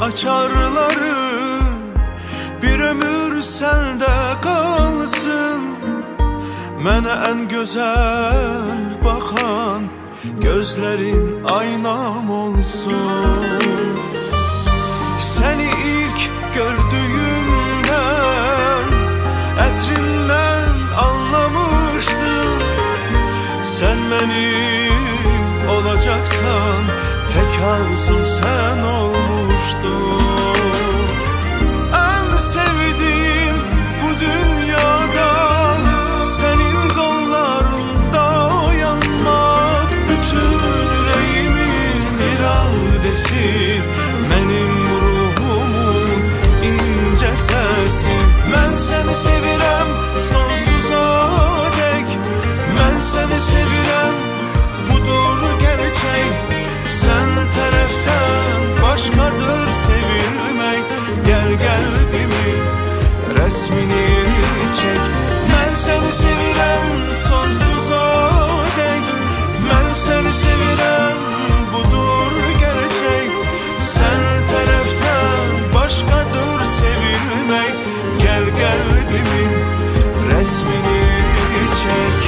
açarları bir ömür sende kalsın. Mənə en güzel bakan gözlerin aynam olsun. Seni ilk gördüğümden ətrindən anlamışdım. Sen benim olacaksan tek arzum sen olmuştun. En sevdiğim bu dünyada senin kollarında uyanmak. Bütün yüreğimin iradesi, benim ruhumun ince sesi. Ben seni sevirem sonsuza dek, ben seni sevirem, budur gerçek. Sen taraftan başkadır sevilmek. Gel kalbimin resmini çek. Ben seni sevirem sonsuza dek, ben seni sevirem, budur gerçek. Sen taraftan başkadır sevilmek. Gel kalbimin resmini çek.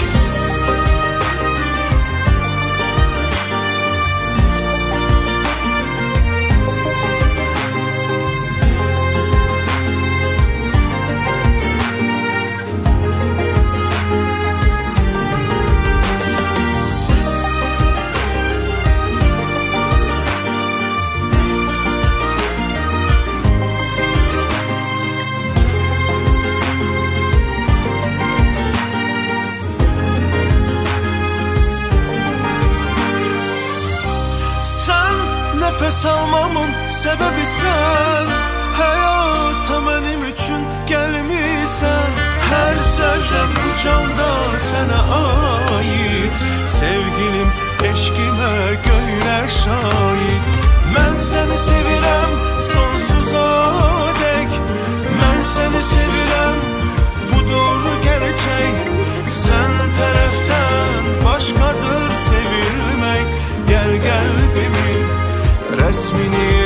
Nefes almamın sebebi sen, hayata benim için gelmişsen. Her zerrem bu canda sana ait, sevgilim eşkime göyler şahit. Ben seni sevirem sonsuza dek, ben seni sevirem, budur gerçek. Sen taraftan başkadır sevilmek. Gel kalbimin resmini